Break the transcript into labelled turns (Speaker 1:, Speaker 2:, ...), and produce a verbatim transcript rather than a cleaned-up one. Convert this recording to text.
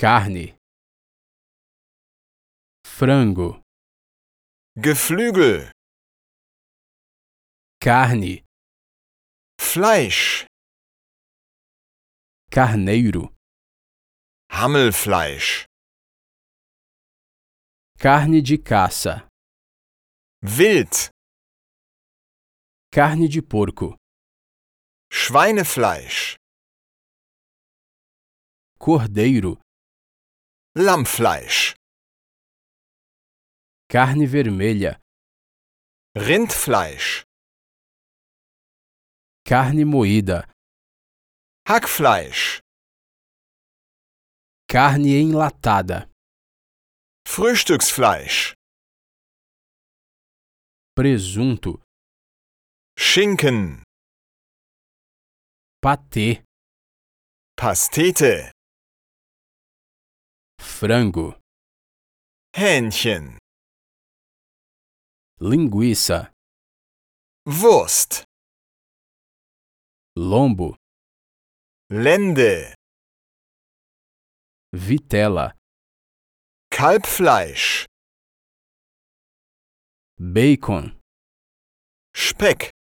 Speaker 1: carne, frango,
Speaker 2: Geflügel,
Speaker 1: carne,
Speaker 2: Fleisch,
Speaker 1: carneiro,
Speaker 2: Hammelfleisch,
Speaker 1: carne de caça,
Speaker 2: Wild,
Speaker 1: carne de porco,
Speaker 2: Schweinefleisch,
Speaker 1: cordeiro,
Speaker 2: Lammfleisch,
Speaker 1: carne vermelha,
Speaker 2: Rindfleisch,
Speaker 1: carne moída,
Speaker 2: Hackfleisch,
Speaker 1: carne enlatada,
Speaker 2: Frühstücksfleisch,
Speaker 1: presunto,
Speaker 2: Schinken,
Speaker 1: patê,
Speaker 2: Pastete,
Speaker 1: frango,
Speaker 2: Hähnchen,
Speaker 1: linguiça,
Speaker 2: Wurst,
Speaker 1: lombo,
Speaker 2: Lende,
Speaker 1: vitela,
Speaker 2: Kalbfleisch,
Speaker 1: bacon,
Speaker 2: Speck,